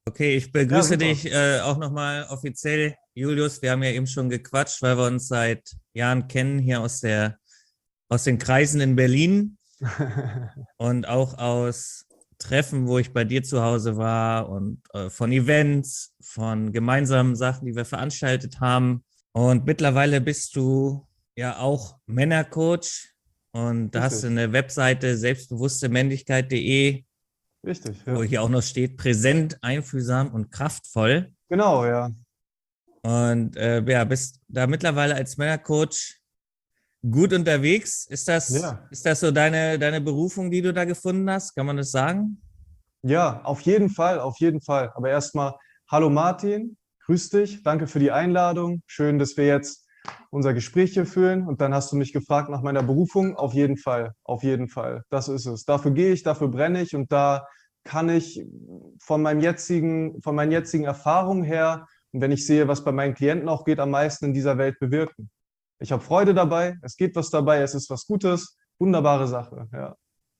Okay, ich Ja, begrüße super. dich auch nochmal offiziell, Julius. Wir haben ja eben schon gequatscht, weil wir uns seit Jahren kennen, hier aus den Kreisen in Berlin und auch aus Treffen, wo ich bei dir zu Hause war und von Events, von gemeinsamen Sachen, die wir veranstaltet haben. Und mittlerweile bist du ja auch Männercoach und da hast du Richtig, eine Webseite selbstbewusstemännlichkeit.de, richtig, wo ja. hier auch noch steht, präsent, einfühlsam und kraftvoll. Genau, ja. Und ja, bist da mittlerweile als Männercoach gut unterwegs. Ja. Ist das so deine Berufung, die du da gefunden hast? Kann man das sagen? Ja, auf jeden Fall, auf jeden Fall. Aber erstmal, hallo Martin, grüß dich, danke für die Einladung. Schön, dass wir jetzt unser Gespräch hier führen. Und dann hast du mich gefragt nach meiner Berufung. Auf jeden Fall, auf jeden Fall. Das ist es. Dafür gehe ich, dafür brenne ich und da kann ich von meinen jetzigen Erfahrungen her und wenn ich sehe, was bei meinen Klienten auch geht, am meisten in dieser Welt bewirken. Ich habe Freude dabei, es geht was dabei, es ist was Gutes. Wunderbare Sache, ja.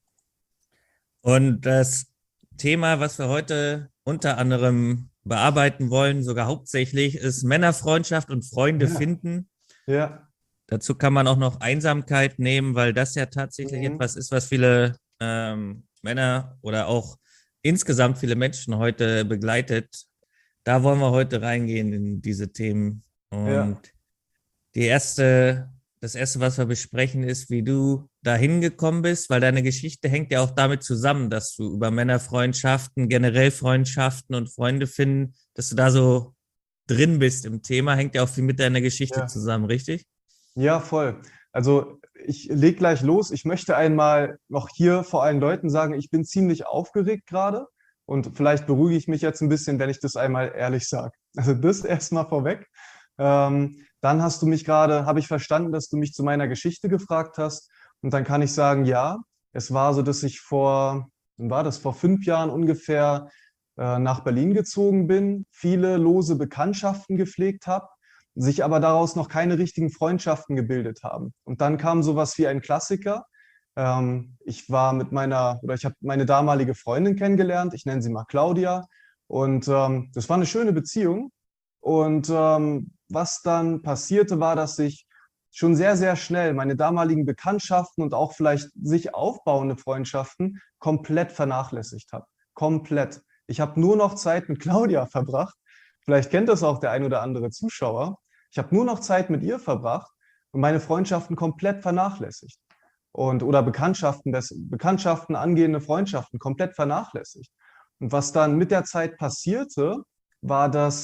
Und das Thema, was wir heute unter anderem bearbeiten wollen, sogar hauptsächlich, ist Männerfreundschaft und Freunde Ja, finden. ja. Dazu kann man auch noch Einsamkeit nehmen, weil das ja tatsächlich Mhm. etwas ist, was viele Männer oder auch insgesamt viele Menschen heute begleitet. Da wollen wir heute reingehen in diese Themen. Ja. Und das erste, was wir besprechen, ist, wie du dahin gekommen bist, weil deine Geschichte hängt ja auch damit zusammen, dass du über Männerfreundschaften, generell Freundschaften und Freunde finden, dass du da so drin bist im Thema, hängt ja auch viel mit deiner Geschichte Ja, zusammen, richtig? ja, voll. Also ich leg gleich los. Ich möchte einmal noch hier vor allen Leuten sagen, ich bin ziemlich aufgeregt gerade und vielleicht beruhige ich mich jetzt ein bisschen, wenn ich das einmal ehrlich sage. Also das erstmal vorweg. Dann hast du mich gerade, habe ich verstanden, dass du mich zu meiner Geschichte gefragt hast und dann kann ich sagen, ja, es war so, dass ich wann war das, vor 5 Jahren ungefähr nach Berlin gezogen bin, viele lose Bekanntschaften gepflegt habe, sich aber daraus noch keine richtigen Freundschaften gebildet haben. Und dann kam sowas wie ein Klassiker. Ich war mit oder ich habe meine damalige Freundin kennengelernt, ich nenne sie mal Claudia. Und das war eine schöne Beziehung. Und was dann passierte, war, dass ich schon sehr, sehr schnell meine damaligen Bekanntschaften und auch vielleicht sich aufbauende Freundschaften komplett vernachlässigt habe. Komplett. Ich habe nur noch Zeit mit Claudia verbracht. Vielleicht kennt das auch der ein oder andere Zuschauer. Ich habe nur noch Zeit mit ihr verbracht und meine Freundschaften komplett vernachlässigt. Oder Bekanntschaften, angehende Freundschaften komplett vernachlässigt. Und was dann mit der Zeit passierte, war, dass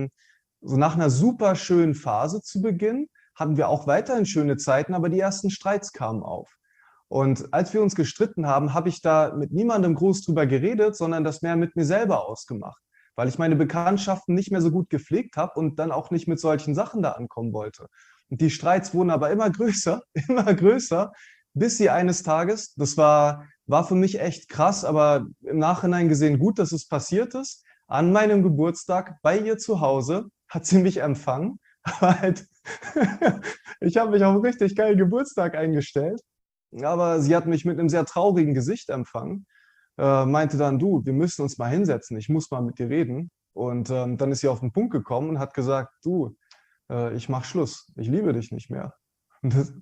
so nach einer super schönen Phase zu Beginn hatten wir auch weiterhin schöne Zeiten, aber die ersten Streits kamen auf. Und als wir uns gestritten haben, habe ich da mit niemandem groß drüber geredet, sondern das mehr mit mir selber ausgemacht, weil ich meine Bekanntschaften nicht mehr so gut gepflegt habe und dann auch nicht mit solchen Sachen da ankommen wollte. Und die Streits wurden aber immer größer, immer größer, bis sie eines Tages, war für mich echt krass, aber im Nachhinein gesehen gut, dass es passiert ist. An meinem Geburtstag bei ihr zu Hause hat sie mich empfangen. Aber halt, ich habe mich auf einen richtig geilen Geburtstag eingestellt, aber sie hat mich mit einem sehr traurigen Gesicht empfangen, meinte dann, du, wir müssen uns mal hinsetzen, ich muss mal mit dir reden. Und dann ist sie auf den Punkt gekommen und hat gesagt, du, ich mach Schluss, ich liebe dich nicht mehr. Und, das,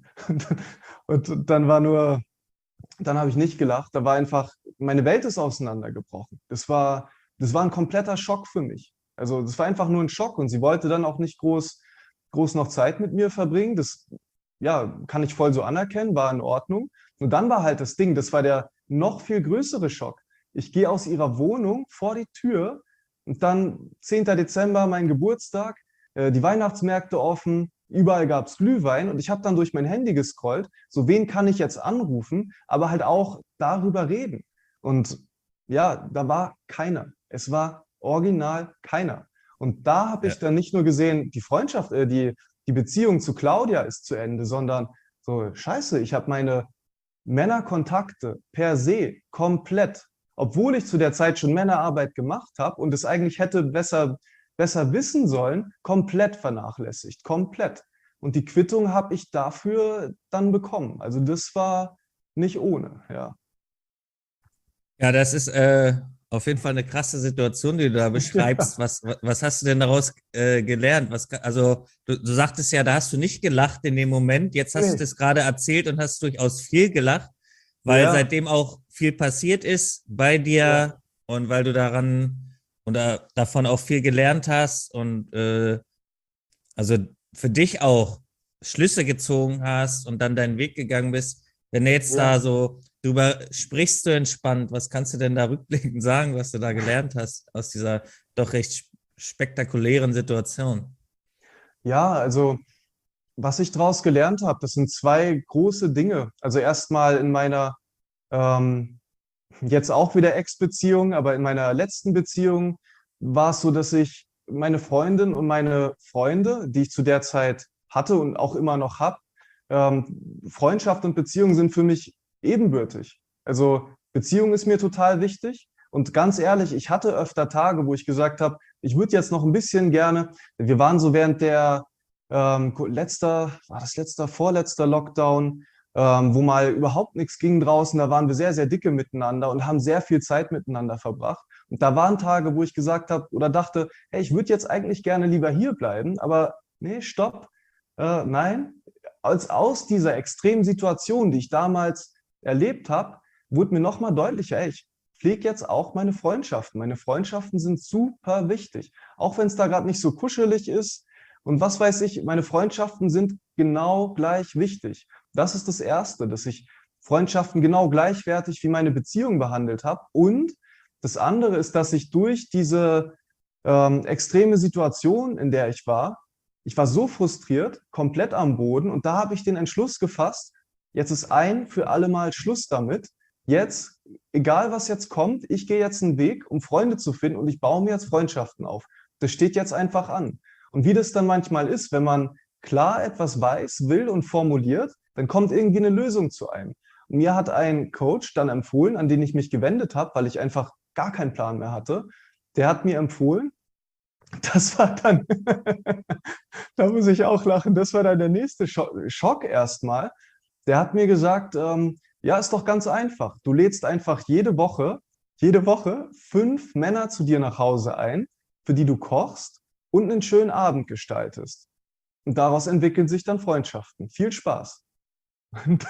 und dann habe ich nicht gelacht, da war einfach, meine Welt ist auseinandergebrochen. Das war ein kompletter Schock für mich. Also das war einfach nur ein Schock und sie wollte dann auch nicht groß noch Zeit mit mir verbringen. Das, ja, kann ich voll so anerkennen, war in Ordnung. Und dann war halt das Ding, das war der noch viel größere Schock. Ich gehe aus ihrer Wohnung vor die Tür und dann 10. Dezember, mein Geburtstag, die Weihnachtsmärkte offen, überall gab es Glühwein und ich habe dann durch mein Handy gescrollt, so wen kann ich jetzt anrufen, aber halt auch darüber reden. Und ja, da war keiner. Es war original keiner. Und da habe Ja. ich dann nicht nur gesehen, die Beziehung zu Claudia ist zu Ende, sondern so, scheiße, ich habe meine Männerkontakte per se komplett, obwohl ich zu der Zeit schon Männerarbeit gemacht habe und es eigentlich hätte besser wissen sollen, komplett vernachlässigt, komplett. Und die Quittung habe ich dafür dann bekommen. Also das war nicht ohne, ja. Ja, auf jeden Fall eine krasse Situation, die du da beschreibst. Was hast du denn daraus gelernt? Also du sagtest ja, da hast du nicht gelacht in dem Moment. Jetzt hast du Nee. das gerade erzählt und hast durchaus viel gelacht, weil Ja, seitdem auch viel passiert ist bei ja, dir und weil du daran oder davon auch viel gelernt hast und also für dich auch Schlüsse gezogen hast und dann deinen Weg gegangen bist. Wenn du jetzt da ja. so drüber sprichst, du entspannt, was kannst du denn da rückblickend sagen, was du da gelernt hast aus dieser doch recht spektakulären Situation? Ja, also was ich daraus gelernt habe, das sind zwei große Dinge. Also erstmal in meiner ähm, jetzt auch wieder Ex-Beziehung, aber in meiner letzten Beziehung war es so, dass ich meine Freundin und meine Freunde, die ich zu der Zeit hatte und auch immer noch habe, Freundschaft und Beziehung sind für mich ebenbürtig. Also Beziehung ist mir total wichtig. Und ganz ehrlich, ich hatte öfter Tage, wo ich gesagt habe, ich würde jetzt noch ein bisschen gerne, wir waren so während der vorletzter Lockdown, wo mal überhaupt nichts ging draußen. Da waren wir sehr, sehr dicke miteinander und haben sehr viel Zeit miteinander verbracht. Und da waren Tage, wo ich gesagt habe oder dachte, hey, ich würde jetzt eigentlich gerne lieber hier bleiben, aber nee, stopp, nein. Aus dieser extremen Situation, die ich damals erlebt habe, wurde mir nochmal deutlicher, ey, ich pflege jetzt auch meine Freundschaften. Meine Freundschaften sind super wichtig. Auch wenn es da gerade nicht so kuschelig ist. Und was weiß ich, meine Freundschaften sind genau gleich wichtig. Das ist das Erste, dass ich Freundschaften genau gleichwertig wie meine Beziehung behandelt habe. Und das andere ist, dass ich durch diese extreme Situation, in der ich war so frustriert, komplett am Boden. Und da habe ich den Entschluss gefasst, jetzt ist ein für alle Mal Schluss damit. Jetzt, egal was jetzt kommt, ich gehe jetzt einen Weg, um Freunde zu finden und ich baue mir jetzt Freundschaften auf. Das steht jetzt einfach an. Und wie das dann manchmal ist, wenn man klar etwas weiß, will und formuliert, dann kommt irgendwie eine Lösung zu einem. Und mir hat ein Coach dann empfohlen, an den ich mich gewendet habe, weil ich einfach gar keinen Plan mehr hatte. Der hat mir empfohlen, das war dann, da muss ich auch lachen, das war dann der nächste Schock erstmal. Der hat mir gesagt, ja, ist doch ganz einfach. Du lädst einfach jede Woche 5 Männer zu dir nach Hause ein, für die du kochst und einen schönen Abend gestaltest. Und daraus entwickeln sich dann Freundschaften. Viel Spaß. Und,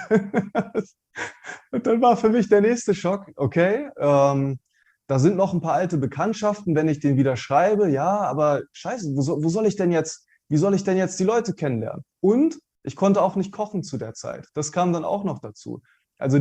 und dann war für mich der nächste Schock, okay, da sind noch ein paar alte Bekanntschaften, wenn ich den wieder schreibe, ja, aber scheiße, wo soll ich denn jetzt, wie soll ich denn jetzt die Leute kennenlernen? Und ich konnte auch nicht kochen zu der Zeit. Das kam dann auch noch dazu. Also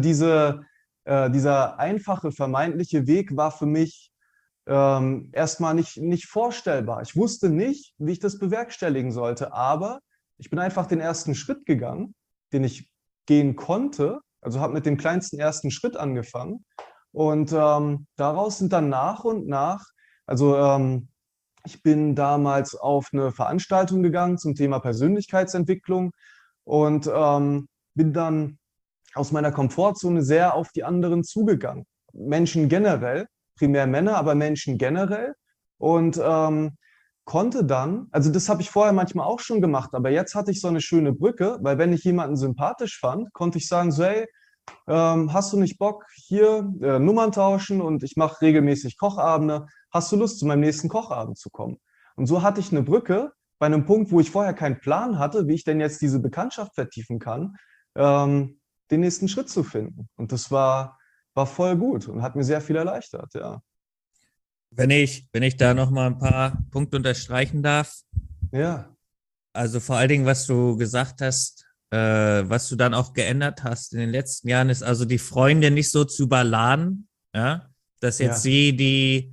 dieser einfache, vermeintliche Weg war für mich erstmal nicht vorstellbar. Ich wusste nicht, wie ich das bewerkstelligen sollte, aber ich bin einfach den ersten Schritt gegangen, den ich gehen konnte. Also habe mit dem kleinsten ersten Schritt angefangen und daraus sind dann nach und nach, also ich bin damals auf eine Veranstaltung gegangen zum Thema Persönlichkeitsentwicklung und bin dann aus meiner Komfortzone sehr auf die anderen zugegangen. Menschen generell, primär Männer, aber Menschen generell. Und konnte dann, also das habe ich vorher manchmal auch schon gemacht, aber jetzt hatte ich so eine schöne Brücke, weil wenn ich jemanden sympathisch fand, konnte ich sagen, so hey, hast du nicht Bock, hier Nummern tauschen und ich mache regelmäßig Kochabende, hast du Lust, zu meinem nächsten Kochabend zu kommen? Und so hatte ich eine Brücke bei einem Punkt, wo ich vorher keinen Plan hatte, wie ich denn jetzt diese Bekanntschaft vertiefen kann, den nächsten Schritt zu finden. Und war voll gut und hat mir sehr viel erleichtert, ja. Wenn ich da noch mal ein paar Punkte unterstreichen darf, Ja, also vor allen Dingen, was du gesagt hast, was du dann auch geändert hast in den letzten Jahren, ist also die Freunde nicht so zu überladen, ja, dass jetzt ja, sie die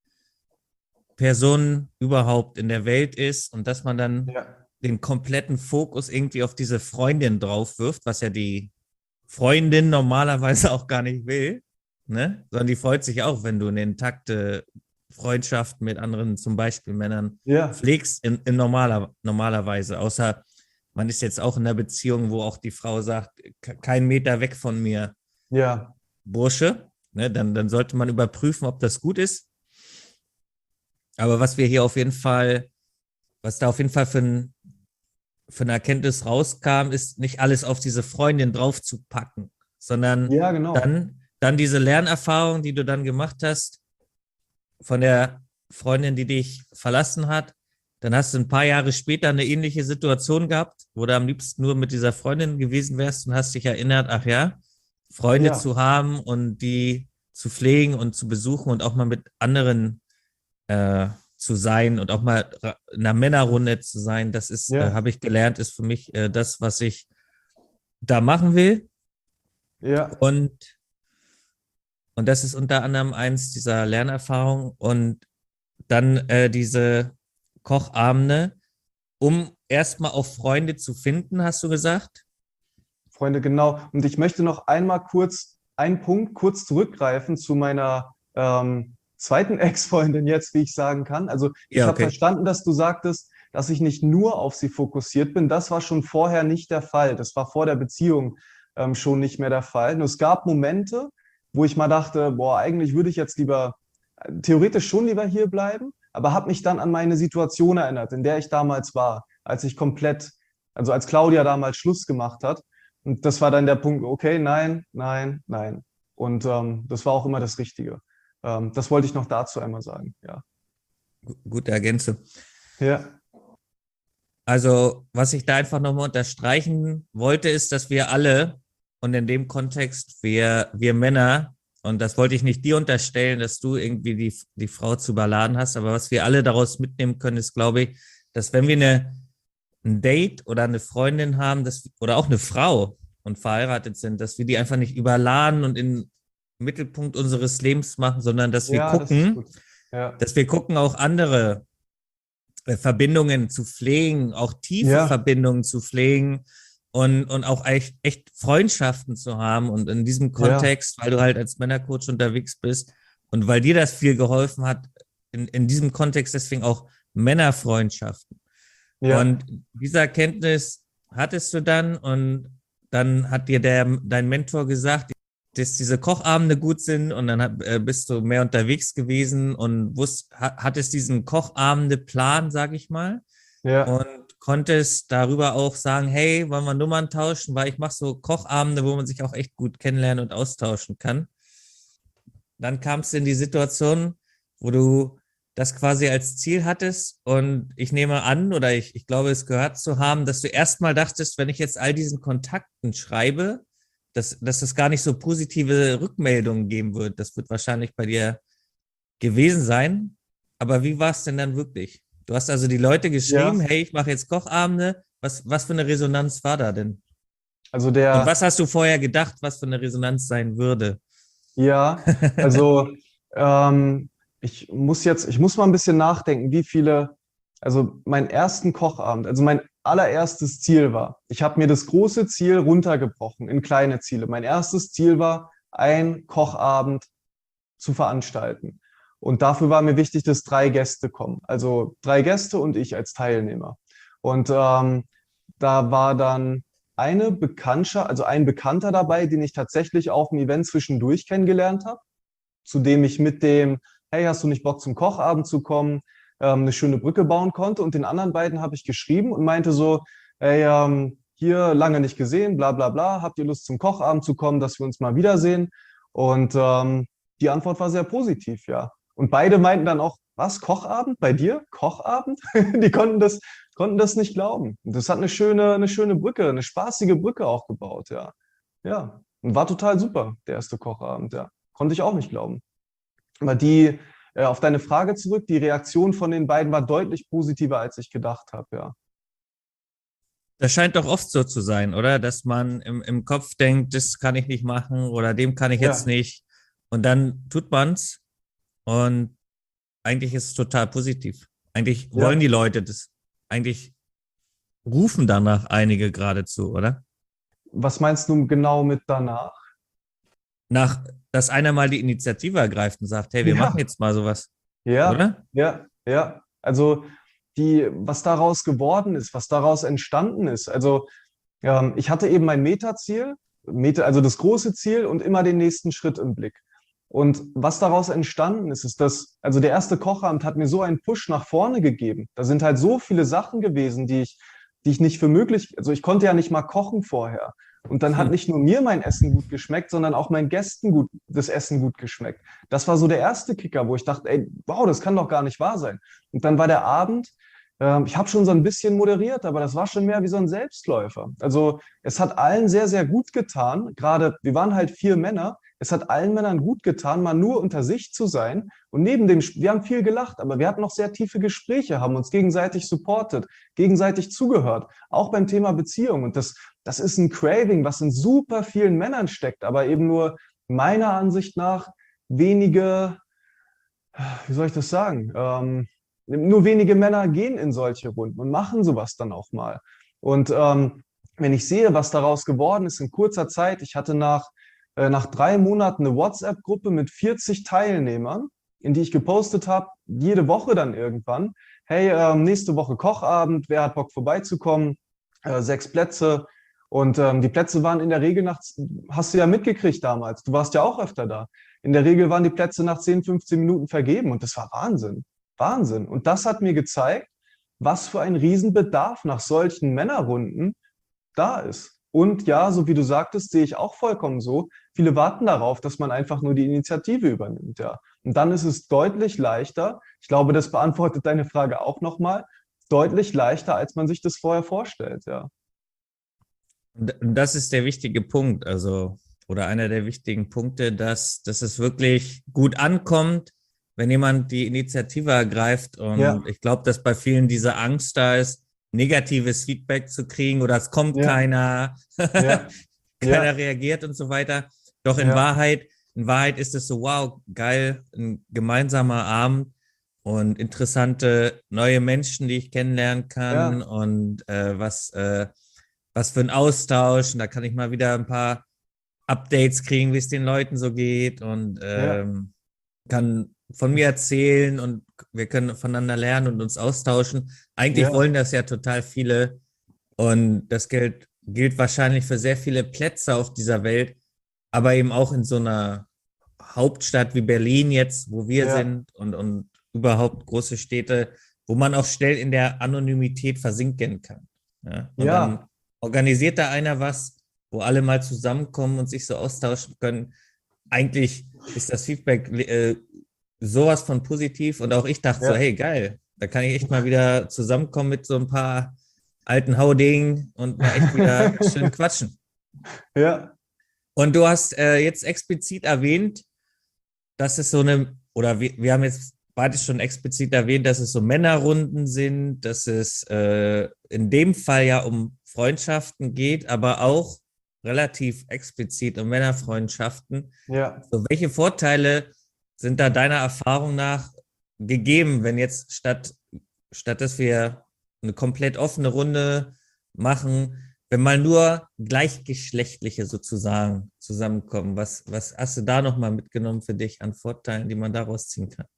Person überhaupt in der Welt ist und dass man dann ja, den kompletten Fokus irgendwie auf diese Freundin drauf wirft, was ja die Freundin normalerweise auch gar nicht will, ne? Sondern die freut sich auch, wenn du eine intakte Freundschaft mit anderen, zum Beispiel Männern, ja, pflegst in normalerweise. Außer man ist jetzt auch in einer Beziehung, wo auch die Frau sagt, kein Meter weg von mir, ja, Bursche, ne? Dann sollte man überprüfen, ob das gut ist. Aber was wir hier auf jeden Fall, was da auf jeden Fall für eine Erkenntnis rauskam, ist nicht alles auf diese Freundin draufzupacken, sondern ja, genau. dann diese Lernerfahrung, die du dann gemacht hast, von der Freundin, die dich verlassen hat, dann hast du ein paar Jahre später eine ähnliche Situation gehabt, wo du am liebsten nur mit dieser Freundin gewesen wärst und hast dich erinnert, ach ja, Freunde Ja, zu haben und die zu pflegen und zu besuchen und auch mal mit anderen zu sein und auch mal in einer Männerrunde zu sein, das ist, ja, habe ich gelernt, ist für mich das, was ich da machen will. ja, Und, und das ist unter anderem eins dieser Lernerfahrungen und dann diese Kochabende, um erstmal auch Freunde zu finden, hast du gesagt? Freunde, genau. Und ich möchte noch einmal kurz einen Punkt kurz zurückgreifen zu meiner zweiten Ex-Freundin jetzt, wie ich sagen kann. Also ich Ja, habe okay. verstanden, dass du sagtest, dass ich nicht nur auf sie fokussiert bin. Das war schon vorher nicht der Fall. Das war vor der Beziehung schon nicht mehr der Fall. Nur es gab Momente, wo ich mal dachte, boah, eigentlich würde ich jetzt lieber, theoretisch schon lieber hier bleiben, aber habe mich dann an meine Situation erinnert, in der ich damals war, als ich komplett, also als Claudia damals Schluss gemacht hat. Und das war dann der Punkt, okay, nein, nein, nein. Und das war auch immer das Richtige. Das wollte ich noch dazu einmal sagen, ja. Gute Ergänzung. Ja, Also, was ich da einfach nochmal unterstreichen wollte, ist, dass wir alle, und in dem Kontext wir Männer, und das wollte ich nicht dir unterstellen, dass du irgendwie die Frau zu überladen hast, aber was wir alle daraus mitnehmen können, ist, glaube ich, dass wenn wir ein Date oder eine Freundin haben, oder auch eine Frau und verheiratet sind, dass wir die einfach nicht überladen und in den Mittelpunkt unseres Lebens machen, sondern ja, das ist gut. Ja, dass wir gucken, auch andere Verbindungen zu pflegen, auch tiefe ja, Verbindungen zu pflegen und auch echt Freundschaften zu haben. Und in diesem ja, Kontext, weil du halt als Männercoach unterwegs bist und weil dir das viel geholfen hat, in diesem Kontext deswegen auch Männerfreundschaften. ja, Und diese Erkenntnis hattest du dann und dann hat dir dein Mentor gesagt, dass diese Kochabende gut sind und dann bist du mehr unterwegs gewesen und hattest diesen Kochabende-Plan, sag ich mal, ja, und konntest darüber auch sagen, hey, wollen wir Nummern tauschen, weil ich mache so Kochabende, wo man sich auch echt gut kennenlernen und austauschen kann. Dann kamst du in die Situation, wo du das quasi als Ziel hattest und ich nehme an oder ich glaube, es gehört zu haben, dass du erstmal dachtest, wenn ich jetzt all diesen Kontakten schreibe, dass es gar nicht so positive Rückmeldungen geben wird. Das wird wahrscheinlich bei dir gewesen sein. Aber wie war es denn dann wirklich? Du hast also die Leute ja. geschrieben, hey, ich mache jetzt Kochabende. Was für eine Resonanz war da denn? Also Und der, was hast du vorher gedacht, was für eine Resonanz sein würde? ja, also ähm, ich muss mal ein bisschen nachdenken, wie viele, also meinen ersten Kochabend, also mein allererstes Ziel war, ich habe mir das große Ziel runtergebrochen in kleine Ziele. Mein erstes Ziel war, ein Kochabend zu veranstalten. Und dafür war mir wichtig, dass 3 Gäste kommen. Also 3 Gäste und ich als Teilnehmer. Und da war dann eine Bekanntschaft, also ein Bekannter dabei, den ich tatsächlich auf dem Event zwischendurch kennengelernt habe, zu dem ich mit dem, hey, hast du nicht Bock zum Kochabend zu kommen, eine schöne Brücke bauen konnte. Und den anderen beiden habe ich geschrieben und meinte so, hey, hier lange nicht gesehen, bla bla bla, habt ihr Lust zum Kochabend zu kommen, dass wir uns mal wiedersehen? Und die Antwort war sehr positiv, ja. Und beide meinten dann auch, was, Kochabend bei dir? Kochabend? Die konnten das nicht glauben. Und das hat eine schöne Brücke, eine spaßige Brücke auch gebaut, ja. Ja, und war total super, der erste Kochabend, ja. Konnte ich auch nicht glauben. Aber auf deine Frage zurück, die Reaktion von den beiden war deutlich positiver, als ich gedacht habe, ja. Das scheint doch oft so zu sein, oder? Dass man im Kopf denkt, das kann ich nicht machen oder dem kann ich jetzt Ja, nicht. Und dann tut man's und eigentlich ist es total positiv. Eigentlich wollen die ja. Leute das. Eigentlich rufen danach einige geradezu, oder? Was meinst du genau mit danach? Nach, dass einer mal die Initiative ergreift und sagt, hey, wir machen Ja, jetzt mal sowas, ja, oder? ja, ja. Also was daraus geworden ist, was daraus entstanden ist. Also ich hatte eben mein Metaziel, also das große Ziel und immer den nächsten Schritt im Blick. Und was daraus entstanden ist, ist, also der erste Kochabend hat mir so einen Push nach vorne gegeben. Da sind halt so viele Sachen gewesen, die ich nicht für möglich, also ich konnte ja nicht mal kochen vorher. Und dann hat nicht nur mir mein Essen gut geschmeckt, sondern auch meinen Gästen das Essen gut geschmeckt. Das war so der erste Kicker, wo ich dachte, ey, wow, das kann doch gar nicht wahr sein. Und dann war der Abend, ich habe schon so ein bisschen moderiert, aber das war schon mehr wie so ein Selbstläufer. Also es hat allen sehr, sehr gut getan. Gerade, wir waren halt 4 Männer. Es hat allen Männern gut getan, mal nur unter sich zu sein. Und wir haben viel gelacht, aber wir hatten noch sehr tiefe Gespräche, haben uns gegenseitig supportet, gegenseitig zugehört, auch beim Thema Beziehung. Und das ist ein Craving, was in super vielen Männern steckt, aber eben nur meiner Ansicht nach wenige, wie soll ich das sagen? Nur wenige Männer gehen in solche Runden und machen sowas dann auch mal. Und wenn ich sehe, was daraus geworden ist in kurzer Zeit, ich hatte nach 3 Monaten eine WhatsApp-Gruppe mit 40 Teilnehmern, in die ich gepostet habe, jede Woche dann irgendwann, hey, nächste Woche Kochabend, wer hat Bock vorbeizukommen? 6 Plätze. Und die Plätze waren in der Regel hast du ja mitgekriegt damals, du warst ja auch öfter da. In der Regel waren die Plätze nach 10, 15 Minuten vergeben und das war Wahnsinn. Wahnsinn. Und das hat mir gezeigt, was für ein Riesenbedarf nach solchen Männerrunden da ist. Und ja, so wie du sagtest, sehe ich auch vollkommen so. Viele warten darauf, dass man einfach nur die Initiative übernimmt, ja. Und dann ist es deutlich leichter, ich glaube, das beantwortet deine Frage auch nochmal, deutlich leichter, als man sich das vorher vorstellt, ja. Und das ist der wichtige Punkt, also, oder einer der wichtigen Punkte, dass es wirklich gut ankommt, wenn jemand die Initiative ergreift. Und Ja, ich glaube, dass bei vielen diese Angst da ist, negatives Feedback zu kriegen oder es kommt ja, keiner, ja, keiner ja, reagiert und so weiter. Doch ja, in Wahrheit ist es so, wow, geil, ein gemeinsamer Abend und interessante neue Menschen, die ich kennenlernen kann ja, und was für ein Austausch. Und da kann ich mal wieder ein paar Updates kriegen, wie es den Leuten so geht und ja, kann von mir erzählen und wir können voneinander lernen und uns austauschen. Eigentlich ja, wollen das ja total viele und das gilt wahrscheinlich für sehr viele Plätze auf dieser Welt, aber eben auch in so einer Hauptstadt wie Berlin jetzt, wo wir ja, sind und überhaupt große Städte, wo man auch schnell in der Anonymität versinken kann. Ja? Und dann ja, organisiert da einer was, wo alle mal zusammenkommen und sich so austauschen können. Eigentlich ist das Feedback sowas von positiv und auch ich dachte so, ja, hey, geil, da kann ich echt mal wieder zusammenkommen mit so ein paar alten Haudegen und mal echt wieder schön quatschen. ja, Und du hast jetzt explizit erwähnt, dass es so eine, oder wir haben jetzt beide schon explizit erwähnt, dass es so Männerrunden sind, dass es in dem Fall ja um Freundschaften geht, aber auch relativ explizit um Männerfreundschaften. ja. So, welche Vorteile sind da deiner Erfahrung nach gegeben, wenn jetzt statt dass wir eine komplett offene Runde machen, wenn mal nur Gleichgeschlechtliche sozusagen zusammenkommen? Was hast du da nochmal mitgenommen für dich an Vorteilen, die man daraus ziehen kann?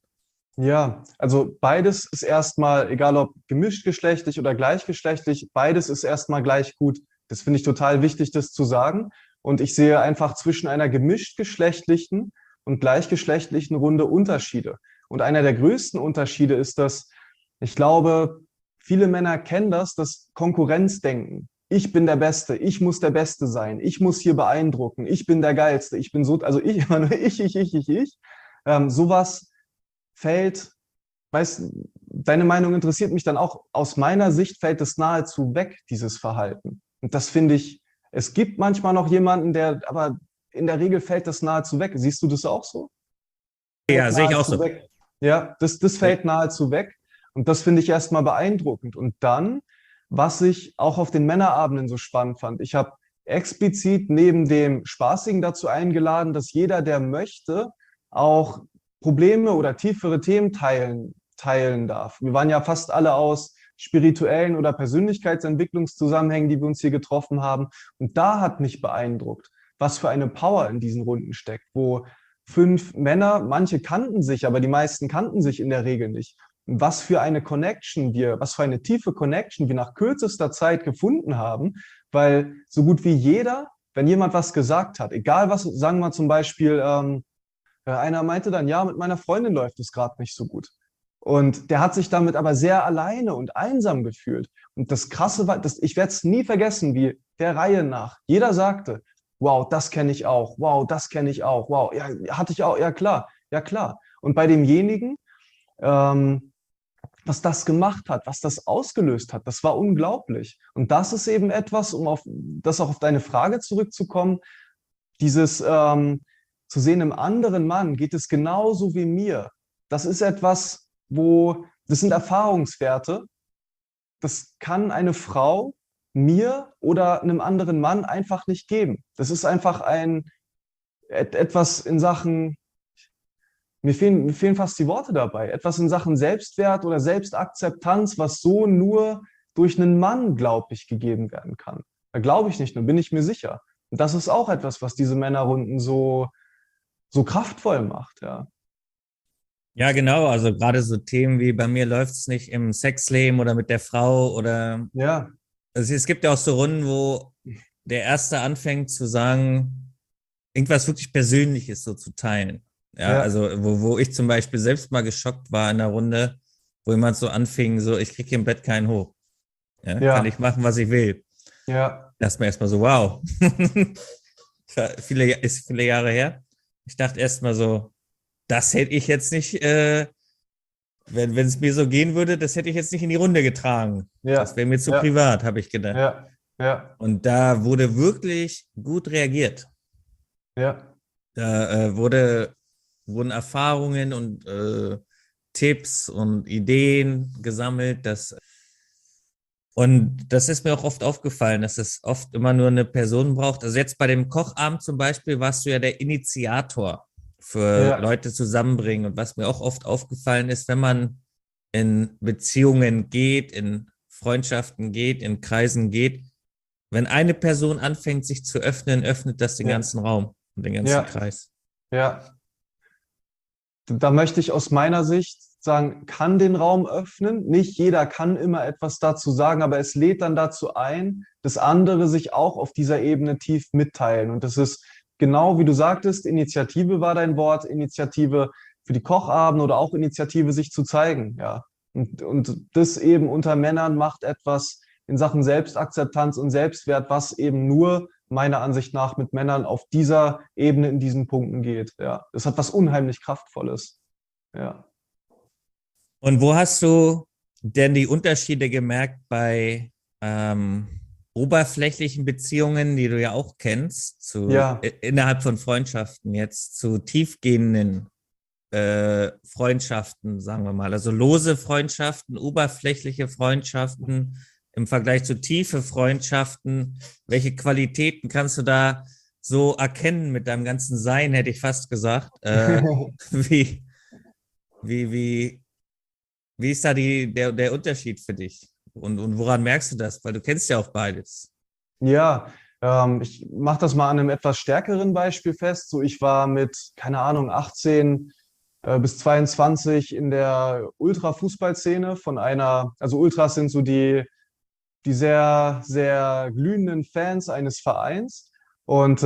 Ja, also beides ist erstmal, egal ob gemischtgeschlechtlich oder gleichgeschlechtlich, beides ist erstmal gleich gut. Das finde ich total wichtig, das zu sagen. Und ich sehe einfach zwischen einer gemischtgeschlechtlichen und gleichgeschlechtlichen Runde Unterschiede. Und einer der größten Unterschiede ist, dass ich glaube, viele Männer kennen das Konkurrenzdenken. Ich bin der Beste, ich muss der Beste sein, ich muss hier beeindrucken, ich bin der Geilste, ich bin so, also ich, immer nur ich. Sowas fällt, weißt, deine Meinung interessiert mich dann auch. Aus meiner Sicht fällt es nahezu weg, dieses Verhalten. Und das finde ich, es gibt manchmal noch jemanden, aber in der Regel fällt das nahezu weg. Siehst du das auch so? Fällt Ja, sehe ich auch nahezu so. weg. Ja, das fällt nahezu weg. Und das finde ich erstmal beeindruckend. Und dann, was ich auch auf den Männerabenden so spannend fand, ich habe explizit neben dem Spaßigen dazu eingeladen, dass jeder, der möchte, auch Probleme oder tiefere Themen teilen darf. Wir waren ja fast alle aus spirituellen oder Persönlichkeitsentwicklungszusammenhängen, die wir uns hier getroffen haben. Und da hat mich beeindruckt, was für eine Power in diesen Runden steckt, wo 5 Männer, manche kannten sich, aber die meisten kannten sich in der Regel nicht. Was für eine was für eine tiefe Connection wir nach kürzester Zeit gefunden haben, weil so gut wie jeder, wenn jemand was gesagt hat, egal was, sagen wir zum Beispiel, einer meinte dann, ja, mit meiner Freundin läuft es gerade nicht so gut. Und der hat sich damit aber sehr alleine und einsam gefühlt. Und das Krasse war, ich werde es nie vergessen, wie der Reihe nach. Jeder sagte, wow, das kenne ich auch, wow, das kenne ich auch, wow, ja, hatte ich auch, ja klar, ja klar. Und bei demjenigen, ähm, was das gemacht hat, was das ausgelöst hat, das war unglaublich. Und das ist eben etwas, um auf das auch auf deine Frage zurückzukommen, dieses zu sehen, im anderen Mann geht es genauso wie mir. Das ist etwas, das sind Erfahrungswerte, das kann eine Frau mir oder einem anderen Mann einfach nicht geben. Das ist einfach etwas in Sachen, mir fehlen fast die Worte dabei, etwas in Sachen Selbstwert oder Selbstakzeptanz, was so nur durch einen Mann, glaube ich, gegeben werden kann. Da glaube ich nicht nur, bin ich mir sicher. Und das ist auch etwas, was diese Männerrunden so kraftvoll macht, ja. Ja, genau. Also gerade so Themen wie bei mir läuft es nicht im Sexleben oder mit der Frau oder Ja, also es gibt ja auch so Runden, wo der Erste anfängt zu sagen, irgendwas wirklich Persönliches so zu teilen. Ja, ja, also wo ich zum Beispiel selbst mal geschockt war in einer Runde, wo jemand so anfing, so, ich kriege hier im Bett keinen hoch. Ja, kann ich ja, machen, was ich will. ja, Da ist mir erstmal so, wow. Ist viele Jahre her. Ich dachte erstmal so, das hätte ich jetzt nicht, wenn es mir so gehen würde, das hätte ich jetzt nicht in die Runde getragen. Das ja, wäre mir zu ja, privat, habe ich gedacht. ja, ja, Und da wurde wirklich gut reagiert. ja, Da wurden Erfahrungen und Tipps und Ideen gesammelt. Und das ist mir auch oft aufgefallen, dass es oft immer nur eine Person braucht. Also jetzt bei dem Kochabend zum Beispiel warst du ja der Initiator für ja, Leute zusammenbringen. Und was mir auch oft aufgefallen ist, wenn man in Beziehungen geht, in Freundschaften geht, in Kreisen geht, wenn eine Person anfängt, sich zu öffnen, öffnet das den ja, ganzen Raum und den ganzen ja, Kreis. ja. Da möchte ich aus meiner Sicht sagen, kann den Raum öffnen. Nicht jeder kann immer etwas dazu sagen, aber es lädt dann dazu ein, dass andere sich auch auf dieser Ebene tief mitteilen. Und das ist genau wie du sagtest, Initiative war dein Wort, Initiative für die Kochabende oder auch Initiative, sich zu zeigen. Ja. Und das eben unter Männern macht etwas in Sachen Selbstakzeptanz und Selbstwert, was eben nur meiner Ansicht nach mit Männern auf dieser Ebene in diesen Punkten geht. Ja, das hat was unheimlich Kraftvolles. Ja. Und wo hast du denn die Unterschiede gemerkt bei ähm, oberflächlichen Beziehungen, die du ja auch kennst, Ja, innerhalb von Freundschaften jetzt zu tiefgehenden Freundschaften, sagen wir mal, also lose Freundschaften, oberflächliche Freundschaften im Vergleich zu tiefe Freundschaften. Welche Qualitäten kannst du da so erkennen mit deinem ganzen Sein, hätte ich fast gesagt? Wie, wie, wie, wie ist da der Unterschied für dich? Und woran merkst du das? Weil du kennst ja auch beides. ja. Ich mache das mal an einem etwas stärkeren Beispiel fest. So, ich war mit, keine Ahnung, 18 bis 22 in der Ultra-Fußballszene von also Ultras sind so die sehr, sehr glühenden Fans eines Vereins. Und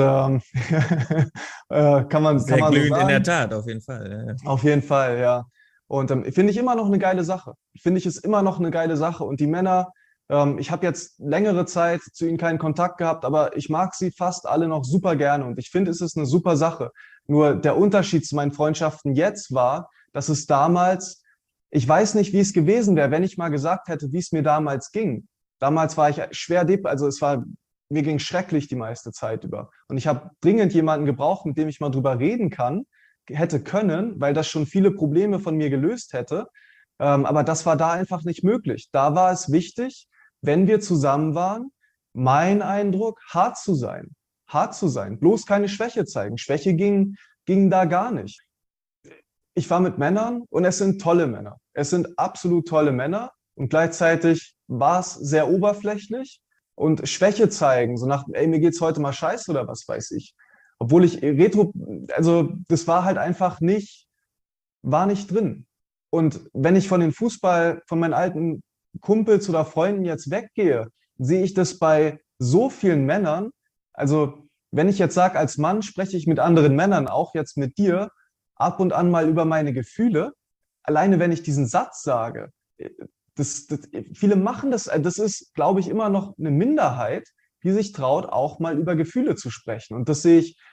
kann Sehr man so glühend in der sagen. Tat, auf jeden Fall. Ja, ja. Auf jeden Fall, ja. Und finde ich immer noch eine geile Sache. Finde ich es immer noch eine geile Sache. Und die Männer, ich habe jetzt längere Zeit zu ihnen keinen Kontakt gehabt, aber ich mag sie fast alle noch super gerne. Und ich finde, es ist eine super Sache. Nur der Unterschied zu meinen Freundschaften jetzt war, dass es damals, ich weiß nicht, wie es gewesen wäre, wenn ich mal gesagt hätte, wie es mir damals ging. Damals war ich schwer also mir ging schrecklich die meiste Zeit über. Und ich habe dringend jemanden gebraucht, mit dem ich mal drüber reden hätte können, weil das schon viele Probleme von mir gelöst hätte. Aber das war da einfach nicht möglich. Da war es wichtig, wenn wir zusammen waren, mein Eindruck, hart zu sein. Hart zu sein, bloß keine Schwäche zeigen. Schwäche ging da gar nicht. Ich war mit Männern und es sind tolle Männer. Es sind absolut tolle Männer und gleichzeitig war es sehr oberflächlich und Schwäche zeigen, so nach, ey, mir geht's heute mal scheiße oder was weiß ich. Obwohl also das war halt einfach war nicht drin. Und wenn ich von meinen alten Kumpels oder Freunden jetzt weggehe, sehe ich das bei so vielen Männern. Also wenn ich jetzt sage, als Mann spreche ich mit anderen Männern, auch jetzt mit dir, ab und an mal über meine Gefühle. Alleine wenn ich diesen Satz sage, viele machen das ist, glaube ich, immer noch eine Minderheit. die sich traut, auch mal über Gefühle zu sprechen. Und das sehe ich,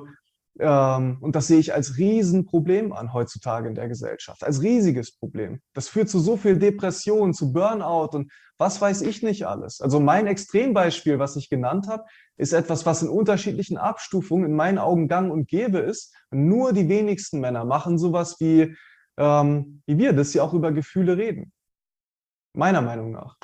als Riesenproblem an heutzutage in der Gesellschaft, als riesiges Problem. Das führt zu so viel Depression, zu Burnout und was weiß ich nicht alles. Also mein Extrembeispiel, was ich genannt habe, ist etwas, was in unterschiedlichen Abstufungen in meinen Augen gang und gäbe ist. Und nur die wenigsten Männer machen sowas wie wir, dass sie auch über Gefühle reden. Meiner Meinung nach.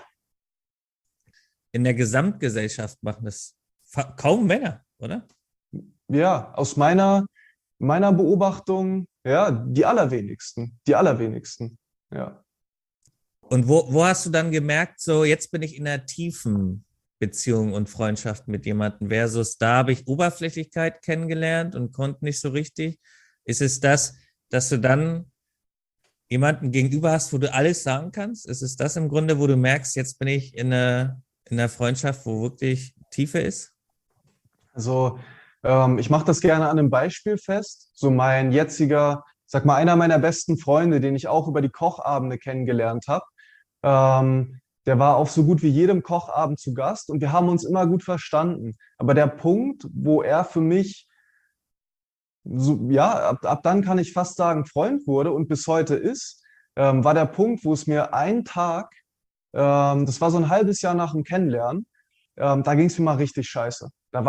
In der Gesamtgesellschaft machen das kaum Männer, oder? Ja, aus meiner Beobachtung, ja, die allerwenigsten. Die allerwenigsten. Ja. Und wo hast du dann gemerkt, so jetzt bin ich in einer tiefen Beziehung und Freundschaft mit jemandem versus da habe ich Oberflächlichkeit kennengelernt und konnte nicht so richtig? Ist es das, dass du dann jemanden gegenüber hast, wo du alles sagen kannst? Ist es das im Grunde, wo du merkst, jetzt bin ich in einer Freundschaft, wo wirklich Tiefe ist? Also, ich mache das gerne an einem Beispiel fest. So mein jetziger, sag mal, einer meiner besten Freunde, den ich auch über die Kochabende kennengelernt habe, der war auf so gut wie jedem Kochabend zu Gast und wir haben uns immer gut verstanden. Aber der Punkt, wo er für mich, so, ja, ab dann kann ich fast sagen, Freund wurde und bis heute ist, war der Punkt, wo es mir einen Tag, das war so ein halbes Jahr nach dem Kennenlernen, da ging es mir mal richtig scheiße.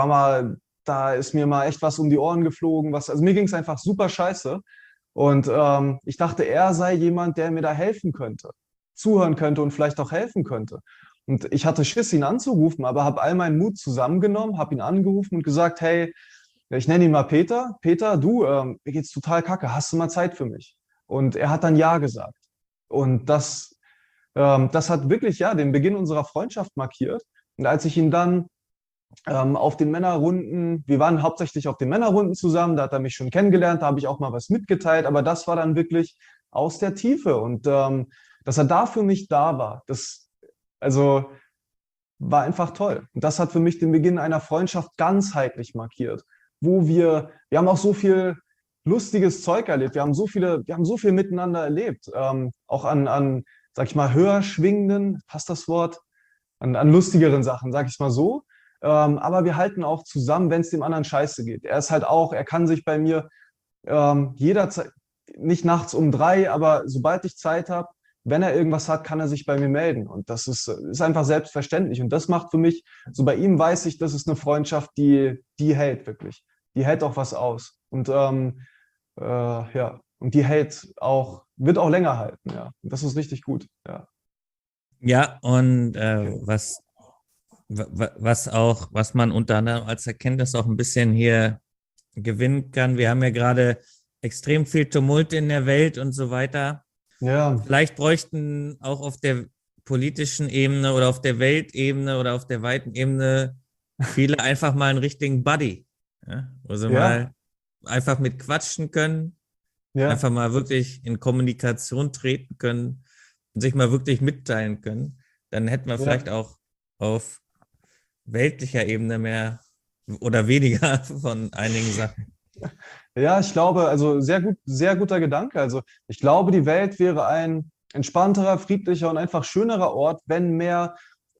Da ist mir mal echt was um die Ohren geflogen, also mir ging es einfach super scheiße. Und ich dachte, er sei jemand, der mir da helfen könnte, zuhören könnte und vielleicht auch helfen könnte. Und ich hatte Schiss, ihn anzurufen, aber habe all meinen Mut zusammengenommen, habe ihn angerufen und gesagt, hey, ich nenne ihn mal Peter. Peter, du, mir geht's total kacke, hast du mal Zeit für mich? Und er hat dann Ja gesagt. Und das hat wirklich, ja, den Beginn unserer Freundschaft markiert. Und als ich ihn dann auf den Männerrunden, wir waren hauptsächlich auf den Männerrunden zusammen, da hat er mich schon kennengelernt, da habe ich auch mal was mitgeteilt, aber das war dann wirklich aus der Tiefe und dass er da für mich da war, also war einfach toll. Und das hat für mich den Beginn einer Freundschaft ganzheitlich markiert, wo wir haben auch so viel lustiges Zeug erlebt, wir haben so viel miteinander erlebt, auch sag ich mal, höher schwingenden, passt das Wort, an lustigeren Sachen, sag ich mal so. Aber wir halten auch zusammen, wenn es dem anderen scheiße geht. Er kann sich bei mir jederzeit, nicht nachts um 3, aber sobald ich Zeit habe, wenn er irgendwas hat, kann er sich bei mir melden. Und das ist einfach selbstverständlich. Und das macht für mich, so bei ihm weiß ich, das ist eine Freundschaft, die hält wirklich. Die hält auch was aus. Und ja, und die wird auch länger halten, ja. Und das ist richtig gut, ja. Ja, und was man unter anderem als Erkenntnis auch ein bisschen hier gewinnen kann. Wir haben ja gerade extrem viel Tumult in der Welt und so weiter. Ja. Vielleicht bräuchten auch auf der politischen Ebene oder auf der Weltebene oder auf der weiten Ebene viele einfach mal einen richtigen Buddy, ja? Wo sie mal einfach mit quatschen können, einfach mal wirklich in Kommunikation treten können und sich mal wirklich mitteilen können. Dann hätten wir vielleicht auch auf weltlicher Ebene mehr oder weniger von einigen Sachen. Ja, ich glaube, also sehr guter Gedanke. Also ich glaube, die Welt wäre ein entspannterer, friedlicher und einfach schönerer Ort, wenn mehr,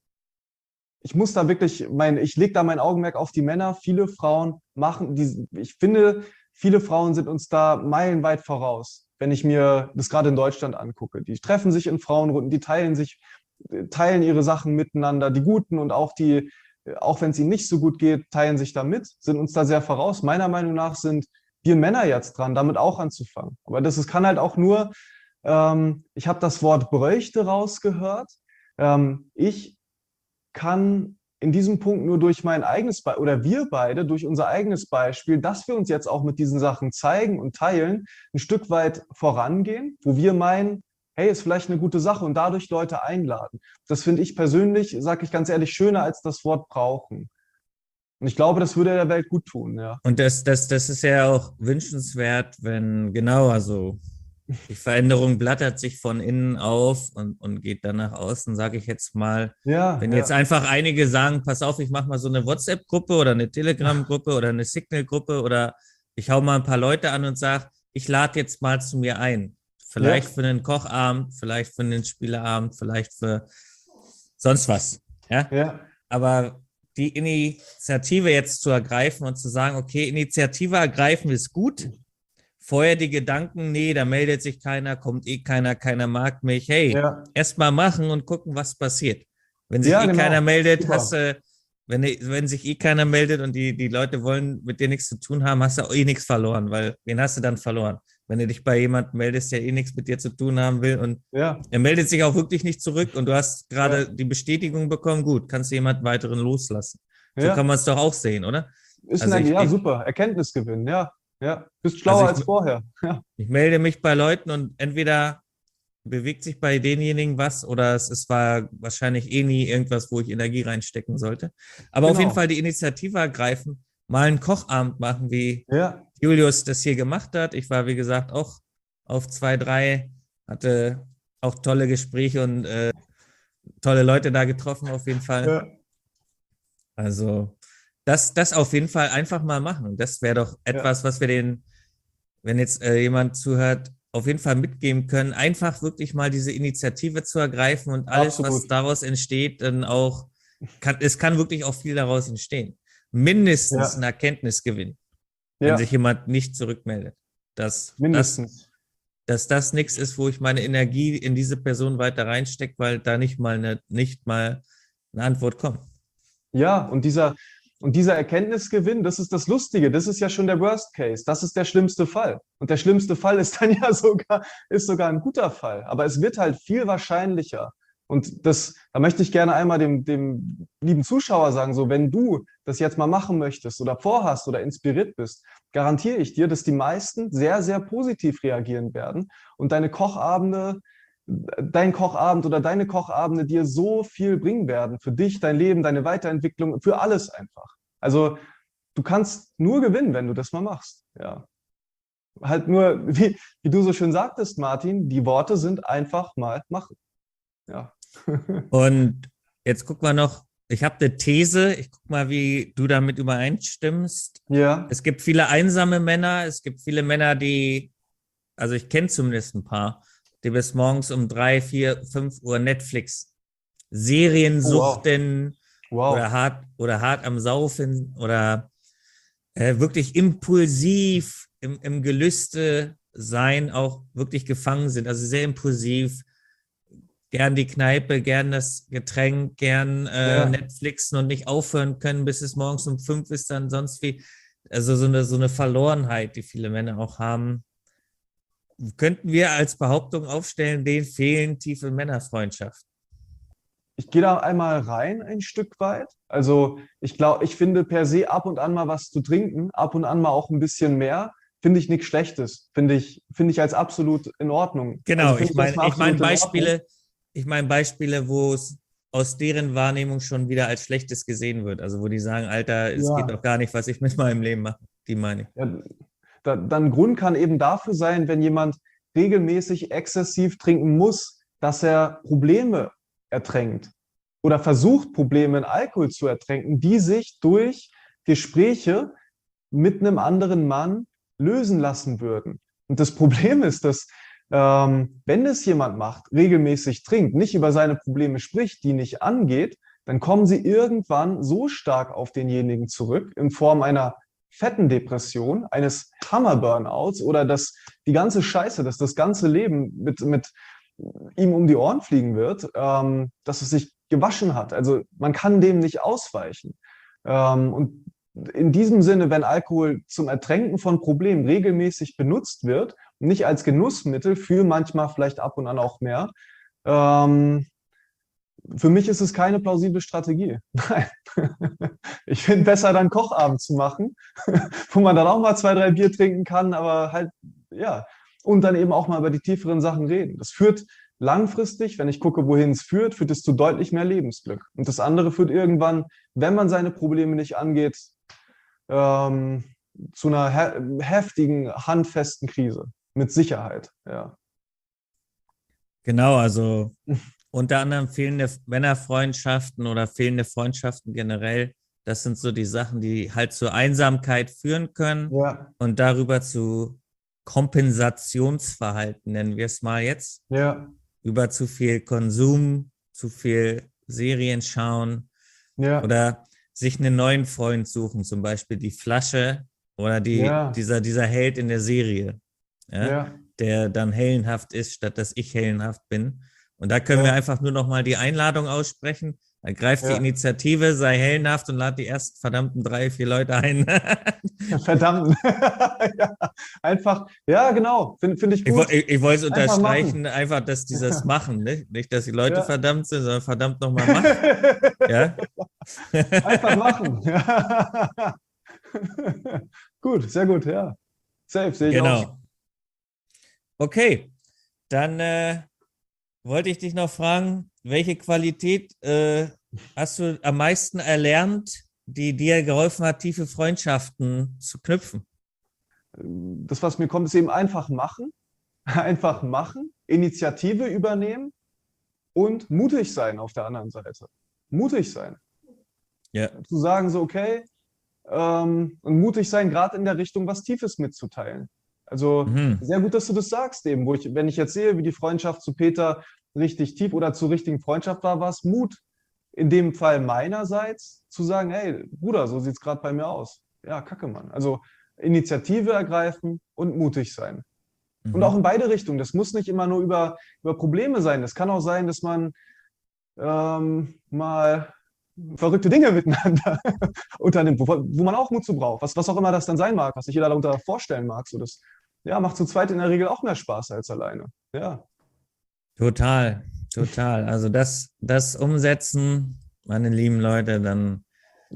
ich lege da mein Augenmerk auf die Männer. Viele Frauen ich finde, viele Frauen sind uns da meilenweit voraus, wenn ich mir das gerade in Deutschland angucke. Die treffen sich in Frauenrunden, die teilen ihre Sachen miteinander, die Guten und auch wenn es ihnen nicht so gut geht, teilen sich da mit, sind uns da sehr voraus. Meiner Meinung nach sind wir Männer jetzt dran, damit auch anzufangen. Aber kann halt auch nur, ich habe das Wort bräuchte rausgehört. Ich kann in diesem Punkt nur durch mein eigenes Beispiel, oder wir beide durch unser eigenes Beispiel, dass wir uns jetzt auch mit diesen Sachen zeigen und teilen, ein Stück weit vorangehen, wo wir meinen, hey, ist vielleicht eine gute Sache und dadurch Leute einladen. Das finde ich persönlich, sage ich ganz ehrlich, schöner als das Wort brauchen. Und ich glaube, das würde der Welt gut tun, ja. Und das ist ja auch wünschenswert, wenn, genau, also die Veränderung blattert sich von innen auf und geht dann nach außen, sage ich jetzt mal. Ja, Wenn ja. jetzt einfach einige sagen, pass auf, ich mache mal so eine WhatsApp-Gruppe oder eine Telegram-Gruppe oder eine Signal-Gruppe oder ich hau mal ein paar Leute an und sage, ich lade jetzt mal zu mir ein. Vielleicht für einen Kochabend, vielleicht für einen Spieleabend, vielleicht für sonst was. Ja? Ja. Aber die Initiative jetzt zu ergreifen und zu sagen, okay, Initiative ergreifen ist gut. Vorher die Gedanken, nee, da meldet sich keiner, kommt eh keiner, keiner mag mich. Hey, Ja, erst mal machen und gucken, was passiert. Wenn sich ja, eh keiner genau. meldet, hast Super. du, wenn sich eh keiner meldet und die Leute wollen mit dir nichts zu tun haben, hast du auch eh nichts verloren, weil wen hast du dann verloren? Wenn du dich bei jemandem meldest, der eh nichts mit dir zu tun haben will und Ja, er meldet sich auch wirklich nicht zurück und du hast ja, gerade die Bestätigung bekommen, gut, kannst du jemanden weiteren loslassen. So kann ja. man es doch auch sehen, oder? Ist Also ja, super. Erkenntnisgewinn, ja. Ja. Bist also schlauer ich, als vorher. Ja, ich melde mich bei Leuten und entweder bewegt sich bei denjenigen was oder es war wahrscheinlich eh nie irgendwas, wo ich Energie reinstecken sollte. Aber auf jeden genau. Fall die Initiative ergreifen, mal einen Kochabend machen, wie Ja, Julius das hier gemacht hat. Ich war, wie gesagt, auch auf 2, 3, hatte auch tolle Gespräche und tolle Leute da getroffen, auf jeden Fall. ja, Also das auf jeden Fall einfach mal machen. Das wäre doch ja, etwas, was wir den, wenn jetzt jemand zuhört, auf jeden Fall mitgeben können, einfach wirklich mal diese Initiative zu ergreifen und alles, was absolut. daraus entsteht, dann auch, es kann wirklich auch viel daraus entstehen. Mindestens ein Ja, Erkenntnisgewinn, wenn sich ja, jemand nicht zurückmeldet. Dass, dass, mindestens. dass das nichts ist, wo ich meine Energie in diese Person weiter reinstecke, weil da nicht mal eine Antwort kommt. Ja, und dieser Erkenntnisgewinn, das ist das Lustige, das ist ja schon der Worst Case, das ist der schlimmste Fall. Und der schlimmste Fall ist dann ja ist sogar ein guter Fall. Aber es wird halt viel wahrscheinlicher. Und da möchte ich gerne einmal dem lieben Zuschauer sagen, so, wenn du das jetzt mal machen möchtest oder vorhast oder inspiriert bist, garantiere ich dir, dass die meisten sehr, sehr positiv reagieren werden und dein Kochabend oder deine Kochabende dir so viel bringen werden für dich, dein Leben, deine Weiterentwicklung, für alles einfach. Also du kannst nur gewinnen, wenn du das mal machst. Ja. Halt nur, wie du so schön sagtest, Martin, die Worte sind einfach mal machen. Ja. Und jetzt guck mal noch, ich habe eine These, ich guck mal, wie du damit übereinstimmst. Ja, Es gibt viele einsame Männer, es gibt viele Männer, also ich kenne zumindest ein paar, die bis morgens um 3, 4, 5 Uhr Netflix Serien oh, wow. suchten Wow. oder hart am Saufen oder wirklich impulsiv im Gelüste sein auch wirklich gefangen sind. Also sehr impulsiv, gern die Kneipe, gern das Getränk, gern Ja. Netflixen und nicht aufhören können, bis es morgens um 5 ist, dann sonst wie. Also so eine Verlorenheit, die viele Männer auch haben. Könnten wir als Behauptung aufstellen, denen fehlen tiefe Männerfreundschaften. Ich gehe da einmal rein ein Stück weit. Also ich glaube, ich finde per se ab und an mal was zu trinken, ab und an mal auch ein bisschen mehr, finde ich nichts Schlechtes. Finde ich als absolut in Ordnung. Also Genau, finde ich erstmal absolut in Ordnung. Ich meine Beispiele, wo es aus deren Wahrnehmung schon wieder als Schlechtes gesehen wird. Also wo die sagen, Alter, es geht Ja. doch gar nicht, was ich mit meinem Leben mache. Die meine ich. Ja, dann Grund kann eben dafür sein, wenn jemand regelmäßig exzessiv trinken muss, dass er Probleme ertränkt oder versucht, Probleme in Alkohol zu ertränken, die sich durch Gespräche mit einem anderen Mann lösen lassen würden. Und das Problem ist, dass wenn es jemand macht, regelmäßig trinkt, nicht über seine Probleme spricht, die nicht angeht, dann kommen sie irgendwann so stark auf denjenigen zurück in Form einer fetten Depression, eines Hammer-Burnouts oder dass die ganze Scheiße, dass das ganze Leben mit ihm um die Ohren fliegen wird, dass es sich gewaschen hat. Also man kann dem nicht ausweichen. Und in diesem Sinne, wenn Alkohol zum Ertränken von Problemen regelmäßig benutzt wird, nicht als Genussmittel, für manchmal vielleicht ab und an auch mehr, ähm, für mich ist es keine plausible Strategie. Nein. Ich finde besser, dann Kochabend zu machen, wo man dann auch mal 2, 3 Bier trinken kann, aber halt, ja, und dann eben auch mal über die tieferen Sachen reden. Das führt langfristig, wenn ich gucke, wohin es führt, führt es zu deutlich mehr Lebensglück. Und das andere führt irgendwann, wenn man seine Probleme nicht angeht, ähm, zu einer heftigen, handfesten Krise. Mit Sicherheit, ja. Genau, also unter anderem fehlende Männerfreundschaften oder fehlende Freundschaften generell. Das sind so die Sachen, die halt zur Einsamkeit führen können Ja, und darüber zu Kompensationsverhalten, nennen wir es mal jetzt, ja, über zu viel Konsum, zu viel Serien schauen ja, oder sich einen neuen Freund suchen, zum Beispiel die Flasche oder Ja, dieser Held in der Serie, ja, ja, der dann heldenhaft ist, statt dass ich heldenhaft bin. Und da können wir ja, einfach nur noch mal die Einladung aussprechen. Ergreift die ja. Initiative, sei heldenhaft und lad die ersten verdammten 3, 4 Leute ein. Verdammt. Ja, einfach, ja, genau. Find ich gut. Ich wollte es Einfach machen. unterstreichen, einfach, dass dieses Machen, ne? Nicht, dass die Leute Ja. verdammt sind, sondern verdammt nochmal mach. Ja, Einfach machen. Ja. Gut, sehr gut, ja. Safe, sehe ich auch. genau. Okay, dann wollte ich dich noch fragen, welche Qualität hast du am meisten erlernt, die dir geholfen hat, tiefe Freundschaften zu knüpfen? Das, was mir kommt, ist eben einfach machen. Einfach machen, Initiative übernehmen und mutig sein auf der anderen Seite. Mutig sein. Ja. Zu sagen so, okay, und mutig sein, gerade in der Richtung, was Tiefes mitzuteilen. Also Mhm. sehr gut, dass du das sagst eben, wenn ich jetzt sehe, wie die Freundschaft zu Peter richtig tief oder zur richtigen Freundschaft war, war es Mut, in dem Fall meinerseits, zu sagen, hey, Bruder, so sieht es gerade bei mir aus. Ja, kacke, Mann. Also Initiative ergreifen und mutig sein. Und auch Mhm. in beide Richtungen. Das muss nicht immer nur über Probleme sein. Das kann auch sein, dass man mal verrückte Dinge miteinander unternimmt, wo man auch Mut zu braucht. Was auch immer das dann sein mag, was sich jeder darunter vorstellen mag. So das, ja, macht zu zweit in der Regel auch mehr Spaß als alleine. Ja. Total, total. Also das umsetzen, meine lieben Leute, dann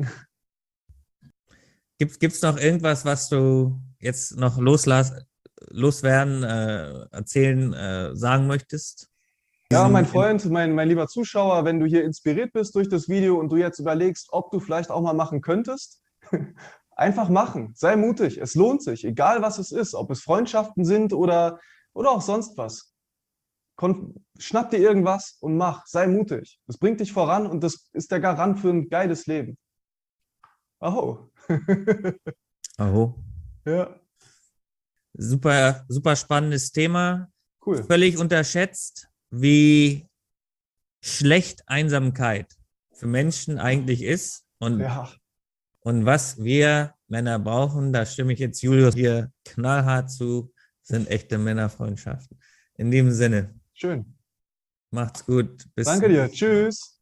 gibt's noch irgendwas, was du jetzt noch loswerden, erzählen, sagen möchtest? Ja, mein In, Freund, mein lieber Zuschauer, wenn du hier inspiriert bist durch das Video und du jetzt überlegst, ob du vielleicht auch mal machen könntest, einfach machen. Sei mutig. Es lohnt sich, egal was es ist, ob es Freundschaften sind oder auch sonst was. Schnapp dir irgendwas und mach. Sei mutig. Das bringt dich voran und das ist der Garant für ein geiles Leben. Aho. oh, Ja, super, super spannendes Thema. cool. Völlig unterschätzt, wie schlecht Einsamkeit für Menschen eigentlich ist Ja, und was wir Männer brauchen. Da stimme ich jetzt Julius hier knallhart zu, sind echte Männerfreundschaften. In diesem Sinne, schön. macht's gut. Bis Danke dir. Tschüss.